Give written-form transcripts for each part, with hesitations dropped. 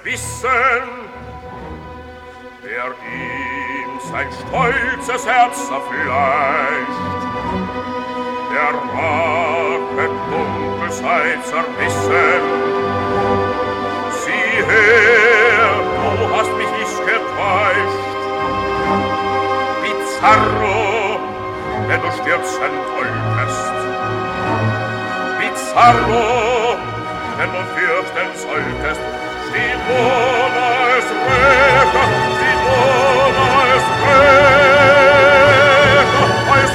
wissen, wer ihm sein stolzes Herz zerfleischt, der Rache dunkel sei zerrissen. Sieh her, du hast mich nicht getäuscht, Bizarro, wenn du stürzen wolltest. Bizarro, wenn du fürchten solltest, steht ohne es Rächer, steht ohne es Rächer, als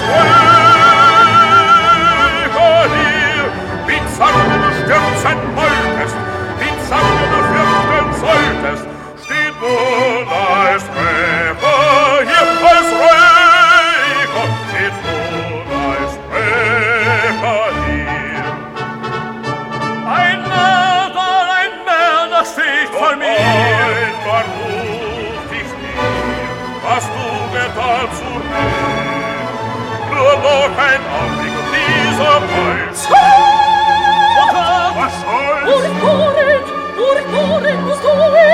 Rächer hier. Bizarro, wenn du stürzen wolltest, Bizarro, wenn du fürchten solltest, steht ohne es Rächer hier, als Rächer, steht ohne es Rächer hier. Ein Mörder steht vor mir. Einmal ruf dich mir, was du getan zu mir. Nur noch ein Augenblick und dieser Preis. Was soll's? Durch Bohren musst du